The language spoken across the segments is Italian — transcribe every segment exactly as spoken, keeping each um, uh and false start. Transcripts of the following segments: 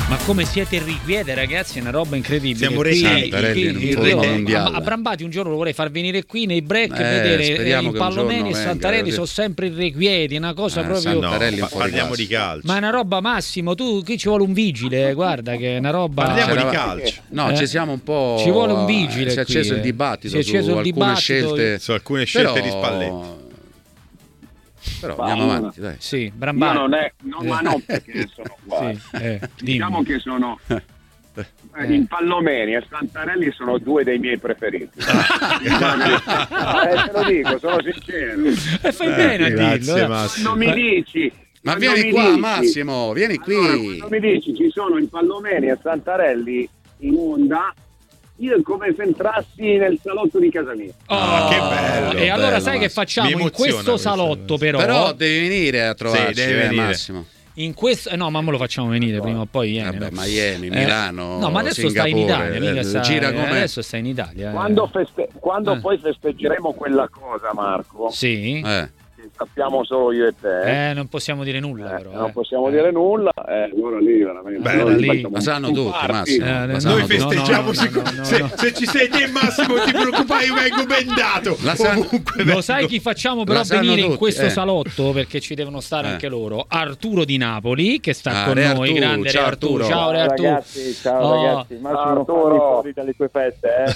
Ma come siete irrequiete, ragazzi, è una roba incredibile. Siamo qui, recenti. a, a Brambati un giorno lo vorrei far venire qui nei break e eh, vedere in Pallomeni e venga, Santarelli perché... sono sempre irrequieti, una cosa eh, proprio. No, parliamo di calcio. Ma è una roba, Massimo, tu qui ci vuole un vigile, guarda che è una roba. Parliamo di calcio. No, eh? ci siamo un po'. Ci vuole un vigile. Si è acceso qui, il dibattito si è acceso su il alcune dibattito scelte. Su alcune scelte però... di Spalletti. Però andiamo avanti, dai. Sì, Brambati. No, non è, no, ma non perché sono qua. Sì, eh, diciamo che sono eh. in Pallomeni e Santarelli sono due dei miei preferiti. eh, te lo dico, sono sincero. E fai eh, bene a grazie, dirlo. Massimo. Non mi dici. Ma vieni mi qua, dici, Massimo, vieni qui. Allora, mi dici ci sono in Pallomeni e Santarelli in onda. Io è come se entrassi nel salotto di casa mia. Oh, ah, che bello! E allora bello, sai che facciamo in questo salotto, però? Però devi venire a trovarci, sì, devi eh, venire. Massimo. In questo, no, ma me lo facciamo venire prima o poi. Eh, Vabbè, no. Miami, eh, Milano. No, ma adesso Singapore, stai in Italia. Mica eh, sta, gira come... Adesso stai in Italia. Eh. Quando, feste- quando eh. poi festeggeremo quella cosa, Marco, sì. Eh. che sappiamo solo io e te, Eh, non possiamo dire nulla, eh, però. non eh. possiamo dire nulla. Eh, allora lì veramente. Beh, allora lì- facciamo Ma sanno un tutti, party. Massimo. Eh, Ma no, sanno Noi tutti. festeggiamo, no, no, sicu- no, no, se, no. se ci sei te Massimo ti preoccupare, io vengo bendato. La sanno- Ovunque Lo vengo. sai chi facciamo però La sanno venire in tutti, questo eh. salotto, perché ci devono stare Eh. anche loro? Arturo di Napoli, che sta Ah, con Re noi, Arturo, grande ciao Re Arturo. Arturo. Ciao Re Ciao Arturo. ragazzi, ciao Oh. ragazzi, Massimo non Arturo. farmi fuori dalle tue feste, eh.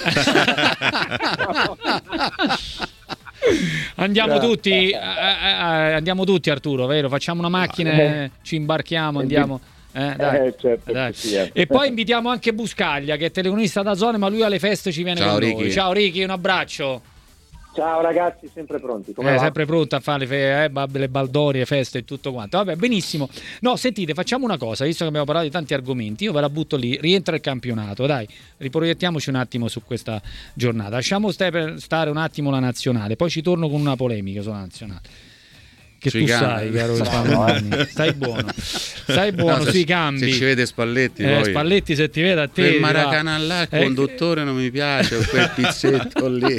Andiamo tutti, eh, eh, eh, andiamo tutti Arturo, vero? Facciamo una macchina, eh, ci imbarchiamo, andiamo. Eh, dai. Eh, certo, Dai. sì, eh. E poi invitiamo anche Buscaglia, che è telecronista da Zone, ma lui alle feste ci viene Ciao, con Ricky. noi. Ciao Ricky, un abbraccio. Ciao ragazzi, sempre pronti. Come Eh, va? sempre pronto a fare le, fe- eh, bab- le baldorie, feste e tutto quanto. Vabbè, benissimo. No, sentite, facciamo una cosa, visto che abbiamo parlato di tanti argomenti, io ve la butto lì, rientra il campionato, dai, riproiettiamoci un attimo su questa giornata. Lasciamo stare, stare un attimo la nazionale, poi ci torno con una polemica sulla nazionale. Che Sui tu cambi. sai, caro Spalletti. Stai buono, stai buono No, se- sui cambi. Se ci vede Spalletti, Eh, poi Spalletti, se ti vede a te. quel ti va. Maracanã là, il Eh, conduttore non mi piace, quel pizzetto lì.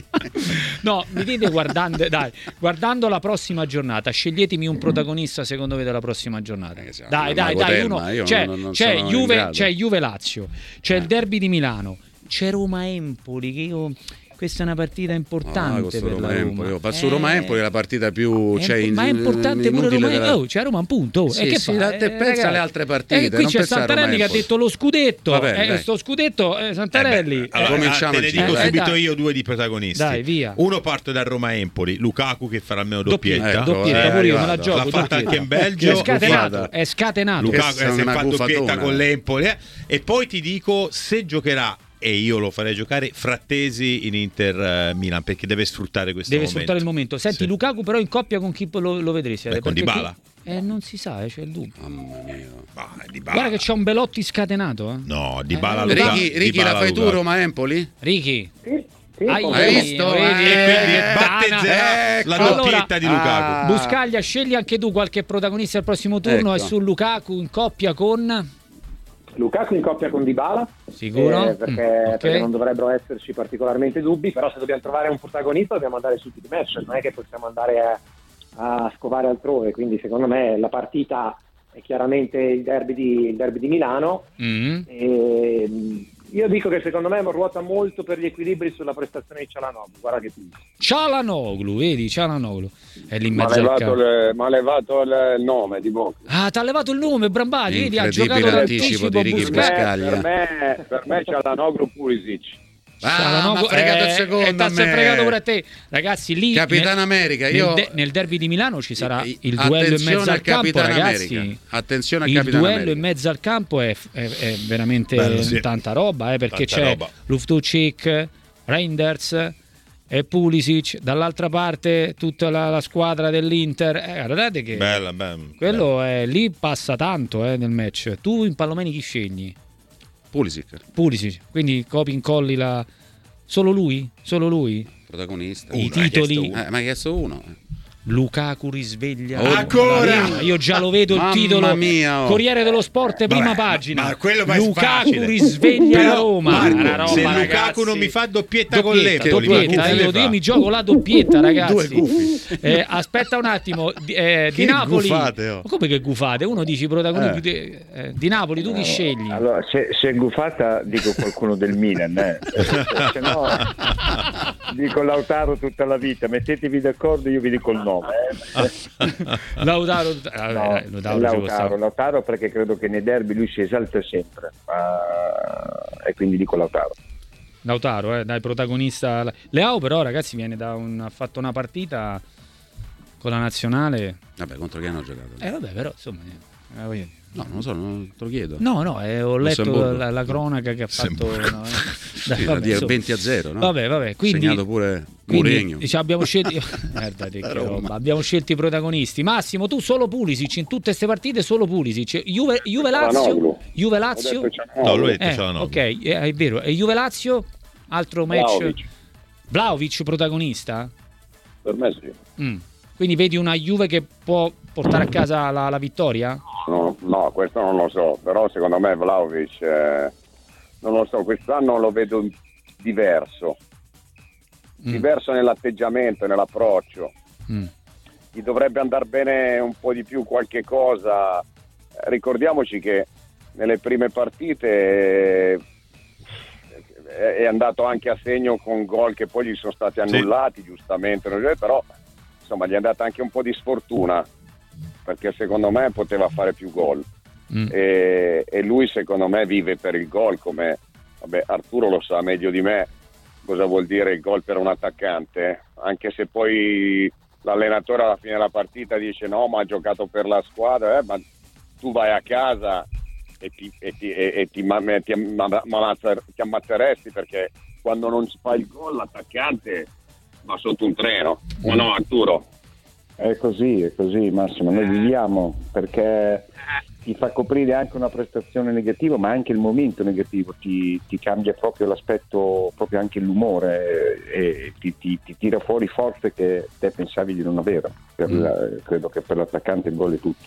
No, mi dite guardando, dai, guardando la prossima giornata, sceglietemi un protagonista secondo voi della prossima giornata. Eh, siamo Dai, una dai, Mago dai, Telma, uno. io C'è, non- non c'è, sono in Juve, grado. c'è Juve Lazio, c'è Eh. il derby di Milano, c'è Roma Empoli, che io questa è una partita Ah, importante questo per Roma la Roma. Empoli. Ma su Eh, Roma Empoli è la partita più, è cioè, impo- in- ma è importante pure inutile Roma della- oh, c'è Roma un punto. Oh, Sì, e che sì, fa? da- te pensa ragazzi. alle altre partite, E qui non c'è pensare a Roma Santarelli che ha Empoli. detto lo scudetto. Va bene, eh, dai. sto scudetto, eh, Santarelli. Eh beh, allora, Cominciamo te ne il dico giro. Eh, subito dai. io due di protagonisti. Dai, via. Uno parte da Roma Empoli, Lukaku che farà almeno Doppietta, doppietta. Ecco, doppietta, eh, pure io me la arrivata. gioco. L'ha fatta doppietta. anche in Belgio. È scatenato, Guarda. è scatenato. Lukaku Questa eh, è si è una fatto doppietta buffatona. con l'Empoli eh. E poi ti dico se giocherà, e io lo farei giocare, Frattesi in Inter eh, Milan, perché deve sfruttare questo Deve momento. sfruttare il momento. Senti, Sì. Lukaku però in coppia con chi lo, lo vedresti? Beh, con Perché Dybala. qui- Eh, non si sa, eh, c'è il dubbio. Mamma mia. Ma, Dybala. Guarda che c'è un Belotti scatenato. Eh. No, Dybala Eh, Lukaku. Ricky, Ricky Dybala, la fai tu Lukaku. Roma Empoli? Ricky. Sì, sì, Ai- come Hai no? visto? vedi, Eh, e quindi Eh, battezzerà ecco. la Allora- doppietta di Lukaku. Ah. Buscaglia, scegli anche tu qualche protagonista al prossimo turno. Ecco. E su Lukaku in coppia con... Lukaku in coppia con Dybala. Sicuro? eh, perché, Mm, ok. perché non dovrebbero esserci particolarmente dubbi, però se dobbiamo trovare un protagonista dobbiamo andare su City Match, non è che possiamo andare a, a scovare altrove, quindi secondo me la partita è chiaramente il derby di, il derby di Milano. Mm. E, mh, io dico che secondo me ruota molto per gli equilibri sulla prestazione di Cialanoglu, guarda che ti Cialanoglu, vedi, Cialanoglu. È lì in Mi ha mezzo al levato, campo. il- m'ha levato il nome di bocca. Ah, ti ha levato il nome, Brambati, vedi, ha Incredibile giocato l'anticipo d'anticipo di Ricky Buscaglia. Buscaglia. Per me, per me c'è la Noglu Pulisic. Ah, mi ha fregato il secondo e a t'ha me. fregato pure a te. Ragazzi, lì Capitan nel, America, nel, io- de- nel derby di Milano ci sarà I- il duello in attenzione mezzo al al campo, Capitan ragazzi. America. Attenzione al il Capitan duello America. in mezzo al campo è, è- è veramente Bello, sì. tanta roba, eh, perché Tanta c'è roba. Loftus-Cheek, Reinders e Pulisic, dall'altra parte tutta la, la squadra dell'Inter. Eh, guardate che Bella, bella. quello è, lì passa tanto eh, nel match. Tu in Pallomeni chi scegli? Pulisic, Pulisic, quindi copi incolli la... Solo lui? Solo lui? protagonista. I Uno, hai titoli... chiesto uno. Eh, ma hai chiesto uno? Lukaku risveglia Oh, ancora? Io, io già lo vedo il Mamma titolo mia, oh. Corriere dello Sport, prima Vabbè, pagina. ma quello è Lukaku facile. risveglia Però, la Roma. Marco, la Roma, se ragazzi. Lukaku non mi fa doppietta, con Doppietta, l'Empoli, doppietta, ma che io, deve io fa? mi gioco la doppietta, ragazzi. Due gufi. Eh, aspetta un attimo, di, eh, di Che Napoli. gufate, oh. Ma come che gufate? Uno dice i protagonisti Eh. di, eh, di Napoli, tu chi scegli? Allora, se, se è gufata dico qualcuno del Milan, eh. Se no dico Lautaro tutta la vita, mettetevi d'accordo, io vi dico il nome. Eh. Lautaro, No, eh, Lautaro, ci può Lautaro, stare. Lautaro perché credo che nei derby lui si esalta sempre, uh, e quindi dico Lautaro. Lautaro, eh, dai, protagonista. Leao però, ragazzi, viene da un ha fatto una partita con la nazionale. Vabbè, contro chi hanno giocato? Eh vabbè, però insomma, eh, voglio dire. No, non lo so, non te lo chiedo. No, no, eh, ho letto Lussemburgo. la, la cronaca che ha fatto no, eh. Dai, Sì, vabbè, da dire insomma. venti a zero, no? Vabbè, vabbè, quindi segnato pure quindi, Mourinho. diciamo, abbiamo scelto Guarda te che roba. Abbiamo scelto i protagonisti. Massimo, tu solo Pulisic in tutte queste partite, solo Pulisic. Juve, Juve Lazio, Cialanoglu. Juve Ho Lazio. detto Cialanoglu. No, lui ha detto Eh, Cialanoglu. ok, eh, è vero. E Juve Lazio, altro match. Vlahovic. Vlahovic protagonista? Per me sì. Mm. Quindi vedi una Juve che può portare a casa la, la vittoria? No, no, questo non lo so, però secondo me Vlahovic, eh, non lo so, quest'anno lo vedo diverso, Mm. diverso nell'atteggiamento, nell'approccio. Mm. Gli dovrebbe andare bene un po' di più qualche cosa. Eh, Ricordiamoci che nelle prime partite eh, è è andato anche a segno con gol che poi gli sono stati annullati, giustamente, però insomma gli è andata anche un po' di sfortuna, perché secondo me poteva fare più gol. Mm. E, e lui secondo me vive per il gol, come vabbè, Arturo lo sa meglio di me cosa vuol dire il gol per un attaccante, anche se poi l'allenatore alla fine della partita dice no, ma ha giocato per la squadra, eh, ma tu vai a casa e ti, e ti, e, e ti, ma- ti, amma- ammazzer- ti ammazzeresti, perché quando non si fa il gol l'attaccante va sotto un treno. O no, Arturo? È così, è così Massimo, noi viviamo perché ti fa coprire anche una prestazione negativa, ma anche il momento negativo ti, ti cambia proprio l'aspetto, proprio anche l'umore, e, e ti, ti, ti tira fuori forze che te pensavi di non avere. Per Mm. la- credo che per l'attaccante il gol è tutto.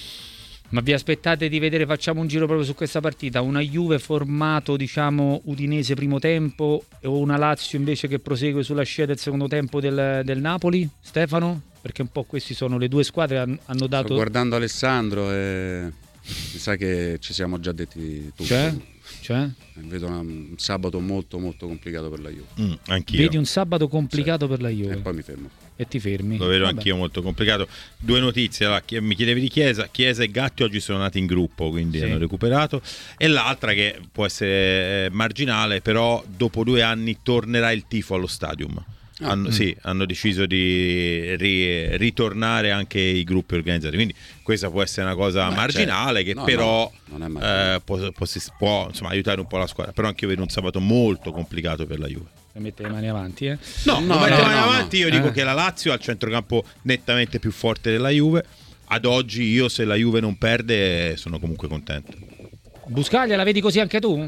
Ma vi aspettate di vedere, facciamo un giro proprio su questa partita, una Juve formato, diciamo, Udinese primo tempo o una Lazio invece che prosegue sulla scia del secondo tempo del, del Napoli? Stefano? Perché un po' questi sono le due squadre han- hanno Sto dato... guardando Alessandro e mi sa che ci siamo già detti tutto. Cioè? Cioè? Vedo una- un sabato molto molto complicato per la Juve. Mm, anch'io. Vedi un sabato complicato per la Juve E poi mi fermo. e ti fermi. Lo vedo Vabbè. anch'io molto complicato. Due notizie, allora, chi- mi chiedevi di Chiesa, Chiesa e Gatti oggi sono nati in gruppo, quindi Sì. hanno recuperato, e l'altra che può essere eh, marginale, però dopo due anni tornerà il tifo allo stadium. Ah, hanno, mm. sì, hanno deciso di ri- ritornare anche i gruppi organizzati, quindi questa può essere una cosa Beh, marginale, certo. che No, però no, non è marginale. eh, può, può- si può, insomma, aiutare un po' la squadra, però anche io vedo un sabato molto complicato per la Juve. E mette le mani avanti, eh? No, No, non mette no, mani no, avanti, no. io dico Eh. che la Lazio ha il centrocampo nettamente più forte della Juve. Ad oggi io, se la Juve non perde, sono comunque contento. Buscaglia, la vedi così anche tu?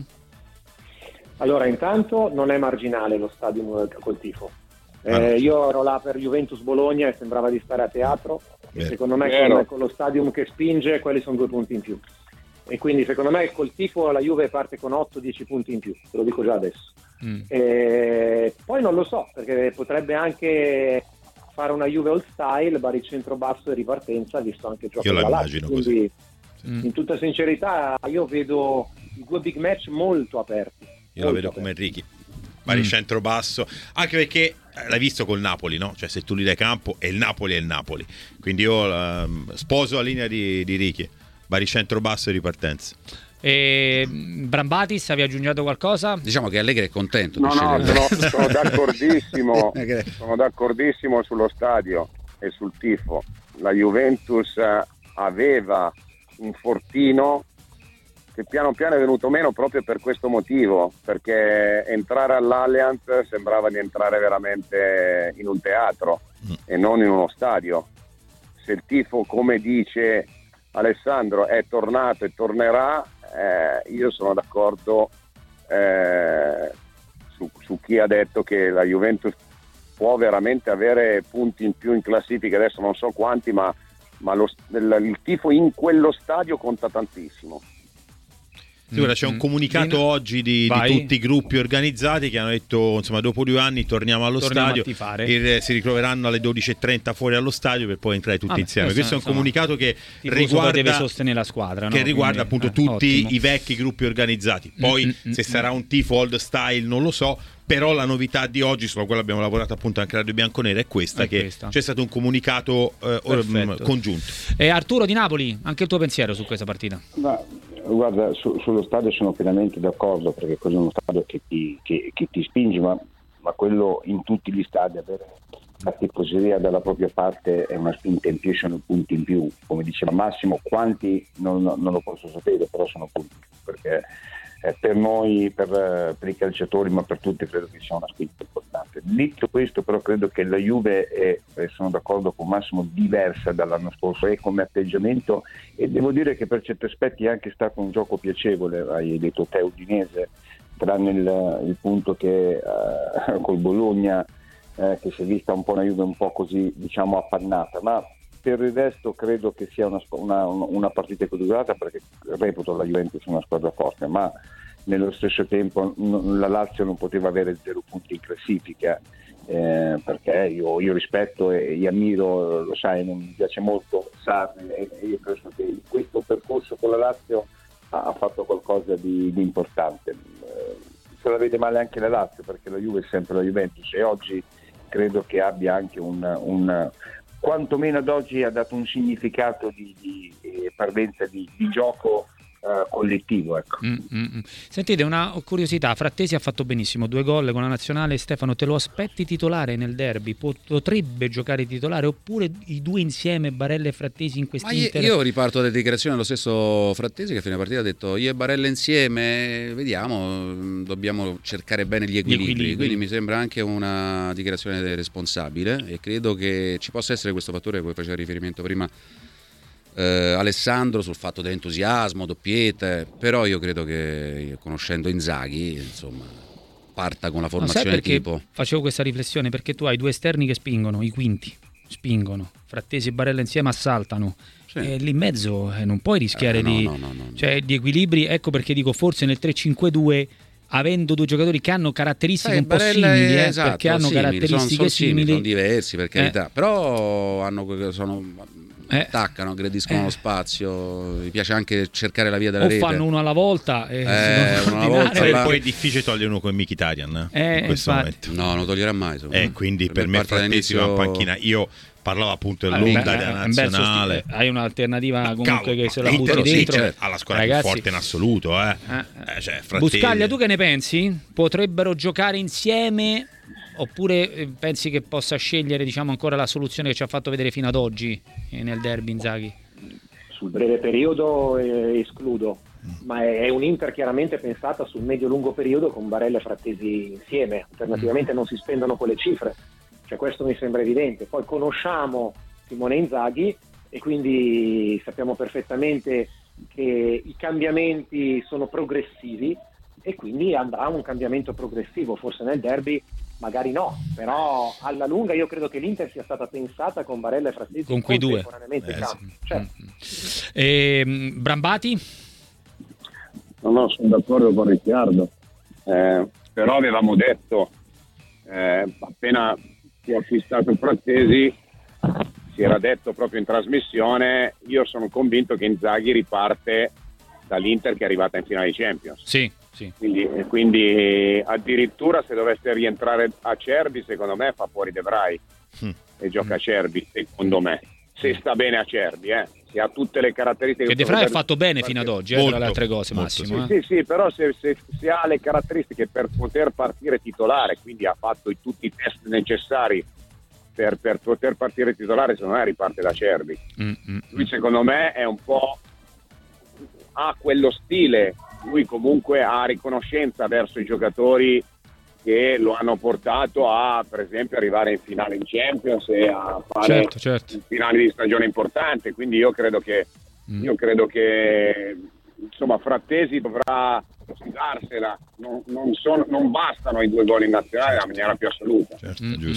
Allora, intanto non è marginale lo stadium col tifo. Eh, Ah, no. Io ero là per Juventus Bologna e sembrava di stare a teatro. E Vero. secondo me Vero. con, con lo stadium che spinge, quelli sono due punti in più. E quindi secondo me col tifo la Juve parte con otto dieci punti in più, te lo dico già adesso. Mm. E poi non lo so, perché potrebbe anche fare una Juve all style, baricentro basso e ripartenza, visto anche il gioco Io la della Lazio. immagino Quindi Mm. in tutta sincerità io vedo i due big match molto aperti. Io la molto vedo come aperti. Enrichi. Baricentro basso, anche perché eh, l'hai visto col Napoli, no? Cioè, se tu li dai campo, è il Napoli è il Napoli. Quindi io ehm, sposo la linea di, di Ricky. Baricentro basso e ripartenza. E Brambatis, avevi aggiunto qualcosa? Diciamo che Allegri è contento No, di no, scegliere- sono, sono d'accordissimo, Eh, che- sono d'accordissimo sullo stadio e sul tifo. La Juventus eh, aveva un fortino che piano piano è venuto meno proprio per questo motivo, perché entrare all'Allianz sembrava di entrare veramente in un teatro Mm. e non in uno stadio. Se il tifo, come dice Alessandro, è tornato e tornerà, eh, io sono d'accordo eh, su, su chi ha detto che la Juventus può veramente avere punti in più in classifica, adesso non so quanti, ma, ma lo, il, il tifo in quello stadio conta tantissimo. Sì, ora c'è un comunicato Dino, oggi di, di tutti i gruppi organizzati che hanno detto, insomma, dopo due anni torniamo allo Torniamo stadio, il, si ritroveranno alle dodici e trenta fuori allo stadio per poi entrare tutti Vabbè, insieme. questo, Questo è un insomma, comunicato che riguarda, deve riguarda sostenere la squadra, che no? riguarda Quindi, appunto eh, tutti ottimo. i vecchi gruppi organizzati. Poi Mm-mm, se sarà un tifo old style non lo so, però la novità di oggi, sulla quale abbiamo lavorato appunto anche a Radio Bianconera, è questa, È che questa. c'è stato un comunicato eh, um, congiunto. E Arturo Di Napoli, anche il tuo pensiero su questa partita? Ma, guarda, su, sullo stadio sono pienamente d'accordo, perché cos'è uno stadio che ti, che, che ti spinge, ma, ma quello in tutti gli stadi, avere la tifoseria dalla propria parte è una spinta in più, sono punti in più, come diceva Massimo, quanti non, non lo posso sapere, però sono punti in più, perché eh, per noi, per, per i calciatori, ma per tutti credo che sia una spinta importante. Detto questo, però credo che la Juve è, e sono d'accordo con Massimo, diversa dall'anno scorso, è come atteggiamento, e devo dire che per certi aspetti è anche stato un gioco piacevole, hai detto te Udinese, tranne il, il punto che eh, col Bologna eh, che si è vista un po' una Juve un po' così, diciamo, appannata, ma per il resto credo che sia una, una, una partita equilibrata, perché reputo la Juventus una squadra forte, ma nello stesso tempo n- la Lazio non poteva avere zero punti in classifica, eh, perché io, io rispetto e, e ammiro, lo sai, mi piace molto Sarri, e, e io penso che in questo percorso con la Lazio ha, ha fatto qualcosa di, di importante. Eh, se la vede male anche la Lazio, perché la Juve è sempre la Juventus, e oggi credo che abbia anche un, un quantomeno ad oggi ha dato un significato di, di eh, parvenza di, di gioco uh, collettivo, ecco. Mm, mm, mm. Sentite, una curiosità, Frattesi ha fatto benissimo, due gol con la nazionale. Stefano, te lo aspetti titolare nel derby? Potrebbe giocare titolare, oppure i due insieme, Barella e Frattesi in quest'Inter? Ma io riparto dalle dichiarazioni dello stesso Frattesi, che a fine partita ha detto io e Barella insieme, vediamo, dobbiamo cercare bene gli equilibri, gli equilibri. Quindi mi sembra anche una dichiarazione responsabile, e credo che ci possa essere questo fattore a cui faceva riferimento prima Eh, Alessandro, sul fatto dell'entusiasmo, doppiette, però io credo che, conoscendo Inzaghi, insomma, parta con la formazione no, sai perché tipo. Facevo questa riflessione perché tu hai due esterni che spingono, i quinti spingono, Frattesi e Barella insieme assaltano, sì. E lì in mezzo eh, non puoi rischiare eh, no, di no, no, no, cioè di equilibri. Ecco perché dico, forse nel tre cinque due, avendo due giocatori che hanno caratteristiche eh, un po' Barella simili, è, eh, esatto, perché hanno simili, caratteristiche sono, sono simili, simili, sono diversi per carità, eh. però hanno, sono Eh. attaccano, aggrediscono Eh. lo spazio, mi piace anche cercare la via della o rete. fanno uno alla volta e Eh, si uno alla volta, E la- poi è difficile togliere uno come Mkhitaryan eh, Eh, in questo infatti. momento. No, non toglierà mai. E eh, quindi per, per me parte Frattesi dall'inizio- va in panchina. Io parlavo appunto Allora, dell'onda beh, della è un bel nazionale. sosti- hai un'alternativa Ma comunque cavolo, che se ma la butti l'Inter sì, dentro, cioè, ha la squadra ragazzi. più forte in assoluto, eh. Eh, Eh, cioè, Frattesi- Buscaglia, tu che ne pensi? Potrebbero giocare insieme, oppure eh, pensi che possa scegliere, diciamo, ancora la soluzione che ci ha fatto vedere fino ad oggi eh, nel derby Inzaghi? Sul breve periodo eh, escludo, ma è, è un Inter chiaramente pensata sul medio-lungo periodo con Barella e Frattesi insieme, alternativamente non si spendono quelle cifre, cioè questo mi sembra evidente. Poi conosciamo Simone Inzaghi e quindi sappiamo perfettamente che i cambiamenti sono progressivi, e quindi andrà un cambiamento progressivo, forse nel derby magari no, però alla lunga io credo che l'Inter sia stata pensata con Barella e Frattesi Con quei due. contemporaneamente in Eh, campo. sì. Certo. E, Brambati? No, no, sono d'accordo con Riccardo, eh, però avevamo detto eh, appena si è acquistato il Frattesi, si era detto proprio in trasmissione, io sono convinto che Inzaghi riparte dall'Inter che è arrivata in finale di Champions. Sì, sì. Quindi, quindi addirittura se dovesse rientrare Acerbi, secondo me fa fuori De Vrij Mm. e gioca Acerbi, secondo me, se sta bene Acerbi, eh. Se ha tutte le caratteristiche Che De Vrij ha fatto bene fino ad oggi, eh, Molto, tra le altre cose, molto, Massimo. sì, eh. sì, sì, però se, se, se ha le caratteristiche per poter partire titolare, quindi ha fatto i, tutti i test necessari per, per poter partire titolare, secondo me riparte da Acerbi. Mm, mm, Lui secondo me è un po', ha quello stile, lui comunque ha riconoscenza verso i giocatori che lo hanno portato a, per esempio, arrivare in finale in Champions e a fare Certo, certo. finali di stagione importante, quindi io credo che Mm. io credo che insomma Frattesi dovrà sfidarsela, non, non, sono, non bastano i due gol in nazionale nella maniera più assoluta. Certo, Mm, giusto. mm.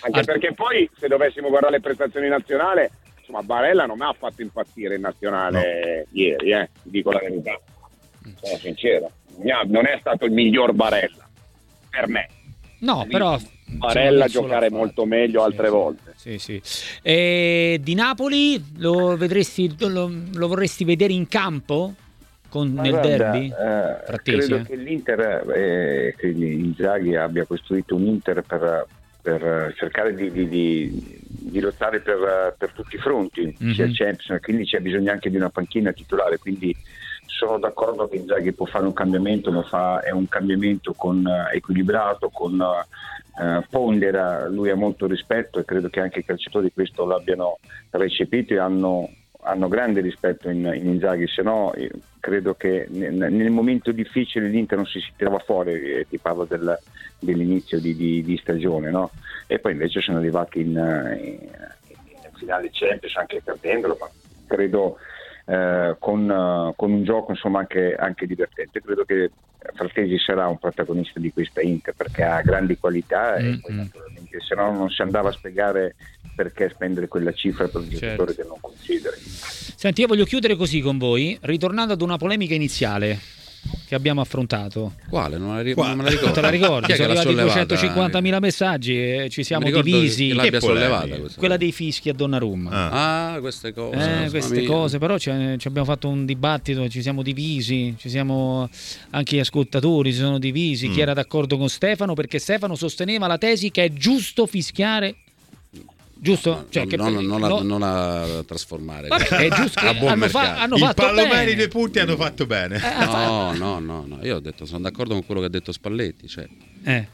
Anche Ar- perché poi, se dovessimo guardare le prestazioni nazionali, insomma, Barella non mi ha fatto impazzire in nazionale no. ieri, eh, ti dico la verità, sono sincero, non è stato il miglior Barella per me. No, però Barella giocare molto meglio sì, altre sì, volte. Sì, sì. E di Napoli lo vedresti, lo, lo vorresti vedere in campo con, nel guarda, derby? Eh, Frattesi, credo eh? che l'Inter, eh, che Inzaghi abbia costruito un Inter per, per cercare di, di, di, di lottare per, per tutti i fronti, mm-hmm. sia Champions, quindi c'è bisogno anche di una panchina titolare, quindi sono d'accordo che Inzaghi può fare un cambiamento, lo fa, è un cambiamento con, uh, equilibrato, con uh, pondera, lui ha molto rispetto e credo che anche i calciatori questo l'abbiano recepito e hanno, hanno grande rispetto in, in Inzaghi, se no credo che nel, nel momento difficile l'Inter non si, si tirava fuori, eh, ti parlo del, dell'inizio di, di, di stagione, no? E poi invece sono arrivati in, in, in finale Champions anche perdendolo, ma credo Eh, con, uh, con un gioco insomma anche, anche divertente. Credo che Frattesi sarà un protagonista di questa Inter perché ha grandi qualità mm-hmm. e poi naturalmente se no non si andava a spiegare perché spendere quella cifra per un certo. giocatore che non consideri. Senti, io voglio chiudere così con voi, ritornando ad una polemica iniziale che abbiamo affrontato. Quale? Non, la ri- non me la ricordo. Non te la ricordi? Chi Sono è che arrivati l'ha sollevata? duecentocinquantamila messaggi e ci siamo divisi. Che l'abbia sollevata questa. Quella dei fischi a Donnarumma. Ah, ah queste cose. Eh, queste mia. cose, però ci abbiamo fatto un dibattito, ci siamo divisi, ci siamo anche gli ascoltatori si sono divisi, mm. chi era d'accordo con Stefano perché Stefano sosteneva la tesi che è giusto fischiare. Giusto? Cioè, non, che, non, non, no, la, non la trasformare. Vabbè, è giusto che a buon hanno, fa, hanno fatto il Palomeri bene. dei punti hanno fatto bene. Eh, no, no, no, no, io ho detto sono d'accordo con quello che ha detto Spalletti, cioè eh.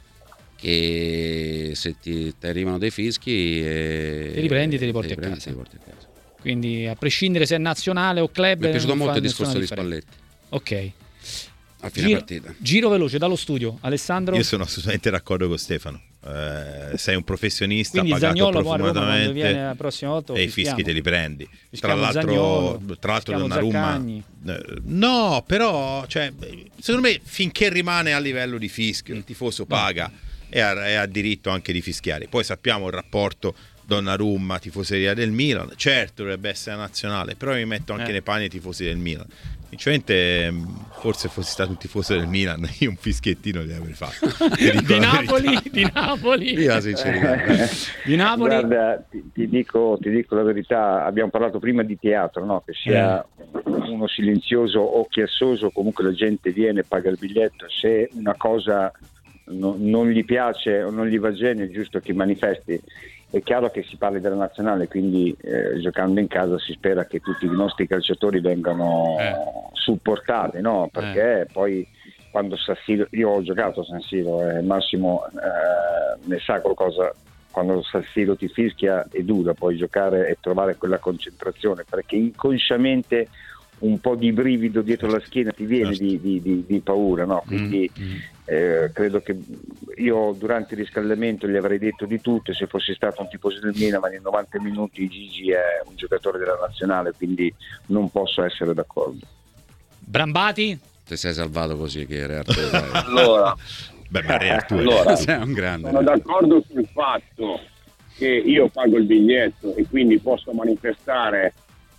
che se ti, ti arrivano dei fischi e te li prendi e te li porti, te li a, prendi, casa. Te li porti a casa. Quindi a prescindere se è nazionale o club mi è piaciuto molto il discorso di Spalletti. Ok. A fine giro, partita. Giro veloce dallo studio. Alessandro? Io sono assolutamente d'accordo con Stefano. Eh, sei un professionista. Quindi pagato Zaniolo profumatamente viene la prossima volta e i fischi te li prendi. Fischiamo tra l'altro, Zaniolo, tra l'altro Donnarumma eh, no, però cioè, secondo me finché rimane a livello di fischio, il tifoso paga e ha, e ha diritto anche di fischiare. Poi sappiamo il rapporto Donnarumma, tifoseria del Milan, certo dovrebbe essere nazionale, però mi metto anche eh. nei panni dei tifosi del Milan. Sinceramente, forse fossi stato un tifoso del Milan, io un fischiettino li avrei fatto. di Napoli, di Napoli, Io la sincerità. di Napoli. Guarda, ti, ti, dico, ti dico la verità, abbiamo parlato prima di teatro, no? Che sia eh. uno silenzioso o chiassoso, comunque la gente viene, paga il biglietto, se una cosa no, non gli piace o non gli va bene è giusto che manifesti. È chiaro che si parli della nazionale, quindi eh, giocando in casa si spera che tutti i nostri calciatori vengano eh. supportati, no? Perché eh. poi quando San Siro, io ho giocato a San Siro, eh, Massimo eh, ne sa qualcosa, quando San Siro ti fischia è dura poi giocare e trovare quella concentrazione, perché inconsciamente un po' di brivido dietro la schiena ti viene di, di, di, di paura, no? Quindi mm. eh, credo che io durante il riscaldamento gli avrei detto di tutto, se fossi stato un tifoso del Milan, ma nei novanta minuti Gigi è un giocatore della nazionale, quindi non posso essere d'accordo. Brambati? Ti sei salvato così che Re Arturo. Allora, beh, ma Re Arturo allora, sei un grande. Sono d'accordo sul fatto che io pago il biglietto e quindi posso manifestare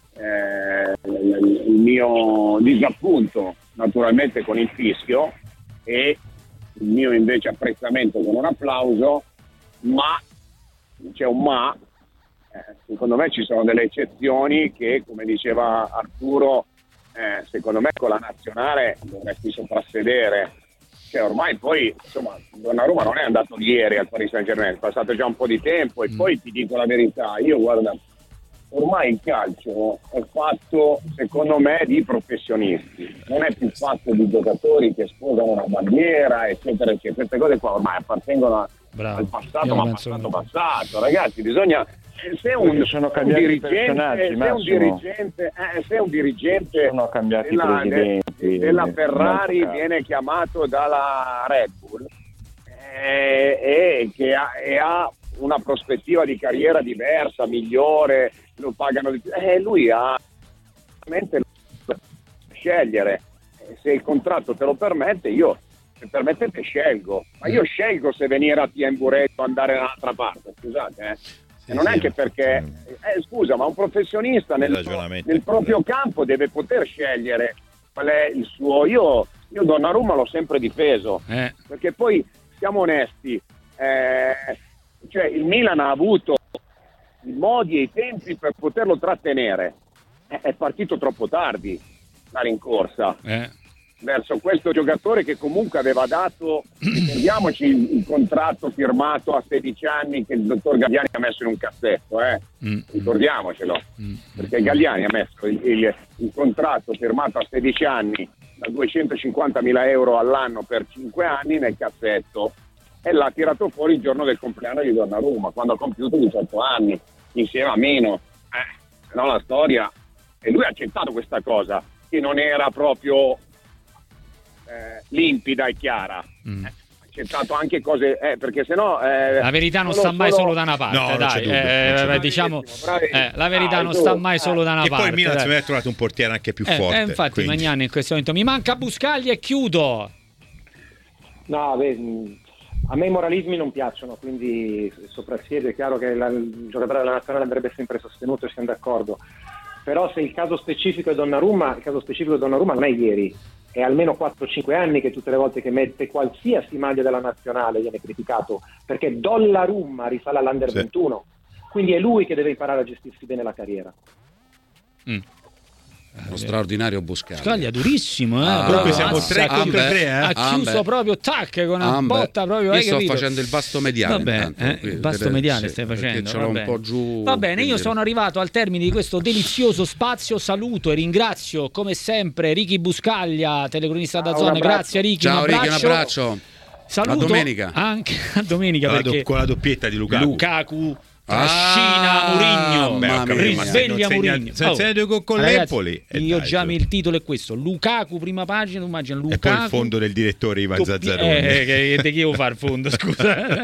Eh, il mio disappunto naturalmente con il fischio e il mio invece apprezzamento con un applauso, ma c'è un ma eh, secondo me ci sono delle eccezioni che, come diceva Arturo, eh, secondo me con la nazionale dovresti soprassedere, cioè ormai poi insomma Donnarumma non è andato ieri al Paris Saint-Germain, è passato già un po' di tempo e mm. poi ti dico la verità, io guarda, ormai il calcio è fatto, secondo me, di professionisti, non è più fatto di giocatori che sposano una bandiera, eccetera, eccetera. Queste cose qua ormai appartengono Bravo. al passato, ma passato, passato. Ragazzi, bisogna. Se un, sono un dirigente, se un dirigente, eh, se un dirigente sono cambiati della, presidenti, della Ferrari viene chiamato dalla Red Bull eh, e che ha, e ha una prospettiva di carriera diversa, migliore, lo pagano di più, eh, lui ha veramente scegliere, se il contratto te lo permette. Io se permettete scelgo, ma io scelgo se venire a Tiemburetto o andare da un'altra parte, scusate, eh. Sì, e non sì, è che perché, eh, scusa, ma un professionista nel, nel proprio campo deve poter scegliere qual è il suo. Io, io Donnarumma l'ho sempre difeso, eh. perché poi siamo onesti, eh, cioè il Milan ha avuto i modi e i tempi per poterlo trattenere, è, è partito troppo tardi la rincorsa Eh. verso questo giocatore che comunque aveva dato, ricordiamoci il, il contratto firmato a sedici anni che il dottor Galliani ha messo in un cassetto, eh? Mm. ricordiamocelo, Mm. perché Galliani ha messo il, il, il contratto firmato a sedici anni da duecentocinquantamila euro all'anno per cinque anni nel cassetto e l'ha tirato fuori il giorno del compleanno di Donnarumma, quando ha compiuto diciotto anni, insieme a Mino, eh, no, la storia, e lui ha accettato questa cosa che non era proprio Eh, limpida e chiara, Mm. eh, ha accettato anche cose, eh, perché sennò eh, La verità non solo- sta mai solo- solo da una parte, No, non c'è dai, dubbio, eh, non c'è eh, dubbio. diciamo, Bravissimo, bravissimo. eh, la verità Dai, non tu, sta mai eh. solo da una E parte. poi il Milan dai. secondo me ha trovato un portiere anche più Eh, forte. eh, infatti quindi- Magnani in questo momento mi manca Buscaglia e chiudo. No, beh, mh, a me i moralismi non piacciono, quindi soprassiede, è chiaro che la, il giocatore della nazionale andrebbe sempre sostenuto e siamo d'accordo. Però se il caso specifico è Donnarumma, il caso specifico è Donnarumma non è ieri, è almeno quattro cinque anni che tutte le volte che mette qualsiasi maglia della nazionale viene criticato, perché Donnarumma risale all'Under Sì. ventuno, quindi è lui che deve imparare a gestirsi bene la carriera. Mm. Lo straordinario Buscaglia. Buscaglia durissimo, eh. Ah, Comunque siamo Mazza, tre ha contro Ambe, tre, eh. ha chiuso Ambe. proprio tac con una Ambe. botta proprio. Io hai sto capito? facendo il vasto mediale. Vabbè, intanto, eh, qui, il vasto vedete, mediale sì, stai perché facendo. ce l'ho va un bene. po' giù. Va bene, io quindi- sono arrivato al termine di questo delizioso spazio. Saluto e ringrazio come sempre Ricky Buscaglia, telecronista da Ciao, Zona. un abbraccio. Grazie Ricky, Ciao un Ricky, un abbraccio. abbraccio. Saluto A domenica. anche a domenica Con la, do- perché con la doppietta di Lukaku. Lukaku trascina Ah, Mourinho, Beh, ho mamma capito, mia. ma se risveglia non segna- Mourinho. se non segna due gol con ragazzi, l'Empoli, eh, io dai, già su. mi il titolo è questo: Lukaku prima pagina, tu immagini Lukaku. E poi il fondo del direttore Ivan Doppi- Zazzaroni. Eh, che, che io fare il fondo, scusa.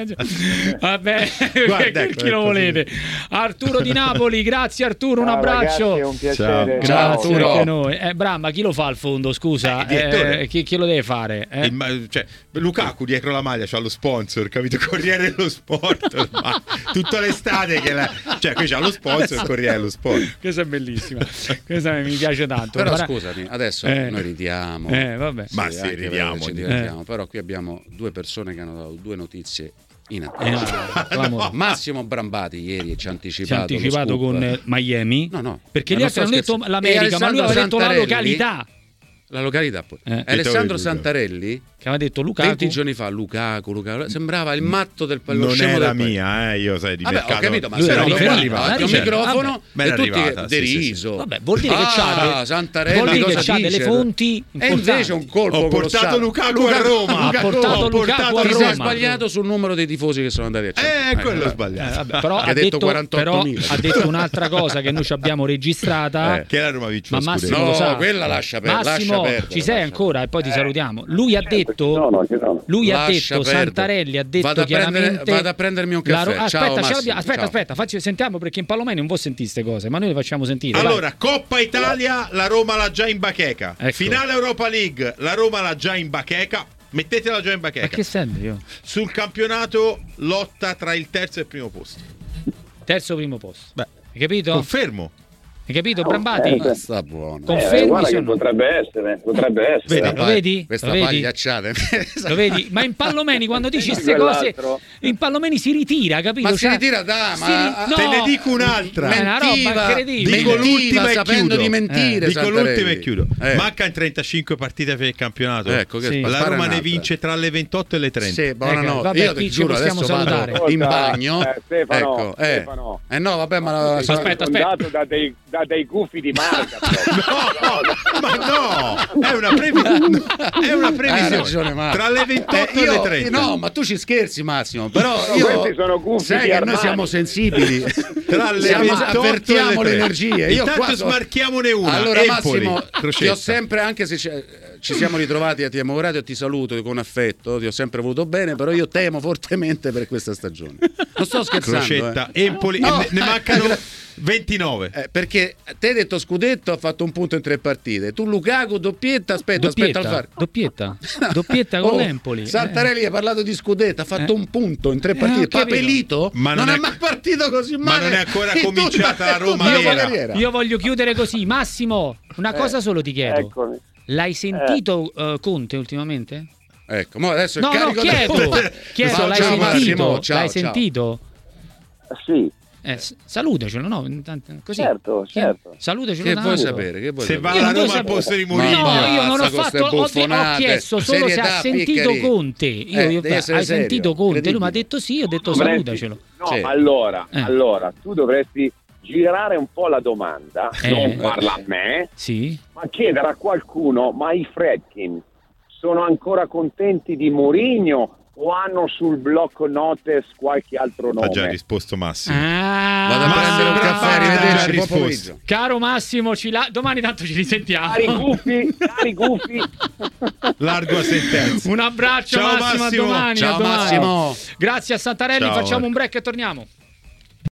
Vabbè, Guarda, ecco, chi lo è volete? Arturo di Napoli, grazie Arturo, un Ciao, abbraccio. ragazzi, è un piacere. Ciao. Ciao, Grazie Arturo. anche noi. Eh, Bramma, chi lo fa il fondo? Scusa, Eh, il direttore. Eh, chi, chi lo deve fare? Eh? Il ma- cioè, Lukaku dietro la maglia c'ha lo sponsor, capito? Corriere dello Sport ormai. Tutta l'estate che la... cioè qui c'ha lo sponsor, Corriere dello Sport. Questa è bellissima, questa mi piace tanto. Però Guarda- scusami, adesso Eh. noi ridiamo. Eh, vabbè. Ma sì, anche ridiamo. perché ci divertiamo. Però qui abbiamo due persone che hanno dato due notizie Eh, inattese. no, clamoroso. Massimo Brambati ieri ci ha Si è anticipato, anticipato lo scoop. con eh, Miami. No, no. Perché Ma gli non altri sto hanno detto scherzando. l'America, E ma lui aveva detto la Santarelli- località. La località poi. Eh. Alessandro Detto- Santarelli Che aveva detto Lukaku. venti giorni fa Lukaku, Lukaku sembrava il matto del lo Non scemo è la del paese. mia, eh, io sai di Vabbè, mercato. ho capito, ma Lui se era no arrivato, arriva era un arrivato. microfono Vabbè. Ma e era tutti arrivata, sì, deriso. Vabbè, vuol dire che ah, c'ha de- Santarelli vuol dire cosa che c'ha dice? delle fonti E importanti. invece un colpo Ho portato colossale. Lukaku a Roma. Ha portato Lukaku a Ti sei Roma. sbagliato sul numero dei tifosi che sono andati a Eh, cercare. quello ho Eh, sbagliato. vabbè, però, Che ha ha detto detto, quarantottomila. però ha detto un'altra cosa che noi ci abbiamo registrata. Eh. Che la Roma vince Ma lo Massimo scudetto. lo sa. No, quella lascia per- lascia Massimo, perdere, ci sei lascia ancora e poi ti salutiamo. Lui ha detto sono, ci sono. lui ha Lascia detto perdere. Santarelli ha detto Vado a prendere- chiaramente vado a prendermi un la Ro- caffè. Ciao, aspetta, ce Massimo, l'abbiamo- aspetta, ciao. aspetta, facci, sentiamo perché in Palomeni non può sentire queste cose, ma noi le facciamo sentire. vai. Allora, Coppa Italia, la Roma l'ha già in bacheca. Ecco. Finale Europa League, la Roma l'ha già in bacheca. Mettetela già in Ma bacheca. che serve io? Sul campionato lotta tra il terzo e il primo posto. Terzo primo posto. Beh, Hai capito? confermo. Hai capito, Brambati? eh, Ma sta buono. Confermi, Eh, guarda sì o che no? potrebbe essere, potrebbe essere. Vedi? Lo vedi? Questa Lo vedi? pagliacciata. Lo vedi? Ma in Pallomeni quando dici E queste cose quell'altro? in Pallomeni si ritira, capito? Ma si Cioè, ritira da, si ma- ri- no, Te ne dico un'altra. È una roba Mentiva, incredibile. Dico mentiva l'ultima e sapendo chiudo. di mentire. Dico Santarelli. l'ultima e chiudo. Eh. Mancano trentacinque partite per il campionato. Ecco che Sì. spara La Roma ne un'altra. vince tra le ventotto e le trenta. Sì, buonanotte. Ecco, vabbè, Io qui ti ci giuro, possiamo adesso vado salutare. in bagno. Eh, Stefano, ecco, eh. Stefano. Eh no, vabbè, ma la- Sono Aspetta, aspetta. circondato da dei, da dei gufi di marca. No, ma no, è una, previ- no, è una Hai previsione. ragione, Marco. Tra le ventotto Eh, e le io- trenta. No, ma tu ci scherzi, Massimo. Però No, io questi sono gufi sai di che noi Armani. siamo sensibili. Tra le Siamo- ventotto avvertiamo e le le energie. trenta. Io Intanto qua so- smarchiamone una. Allora, Empoli, Massimo, ti Crocetta. ho sempre, anche se c'è- ci siamo ritrovati a T M O Radio, ti saluto con affetto, ti ho sempre voluto bene, però io temo fortemente per questa stagione. Non sto scherzando. Crocetta, eh. Empoli, No. e ne, ne mancano ventinove. Eh, perché te hai detto scudetto, ha fatto un punto in tre partite. Tu Lukaku, doppietta, aspetta, Doppietta, aspetta al far. doppietta, doppietta con Oh, l'Empoli. Santarelli ha parlato di scudetto, ha fatto Eh. un punto in tre Eh, partite. ho capito. Papelito? Ma non, non è è- mai partito così ma male. non è ancora in cominciata tutta- la Roma tutta la vera. carriera. Io voglio chiudere così. Massimo, una cosa solo ti chiedo. Eccomi. L'hai sentito eh, Conte ultimamente? Ecco, mo adesso il No, no, carico da- chiedo. chiedo Ciao, l'hai ciao, sentito? Massimo, ciao, l'hai ciao. sentito? Sì, Eh, s- salutacelo, no? Intanto- Così. Certo, Chi- certo. Salutacelo. Che tanto. vuoi sapere? Che vuoi Se sapere? va Io alla non Roma voglio al posto di sapere. Mourinho. No, io non ho Basta con fatto, ste ho, ho buffonate. chiesto solo se Serietà, ha sentito piccheri. Conte. Io, Eh, io- devi essere hai serio, sentito Conte? Lui mi ha credibile. detto sì, io ho detto Dovresti- salutacelo. No, Sì. allora, Eh. allora, tu dovresti girare un po' la domanda, Eh. non farla a me, Sì. ma chiedere a qualcuno, ma i Fredkin sono ancora contenti di Mourinho o hanno sul blocco notes qualche altro nome? Ha già risposto Massimo. Ah, Vado a Massimo prendere un Bravari caffè, ha arrivederci, già buon risposto. pomeriggio. caro Massimo, ci la- domani tanto ci risentiamo. Cari gufi, cari gufi. Largo a sentenza. Un abbraccio Ciao, Massimo, Massimo. a domani. Ciao, a domani. Massimo. Grazie a Santarelli, Ciao, facciamo Marco. un break e torniamo.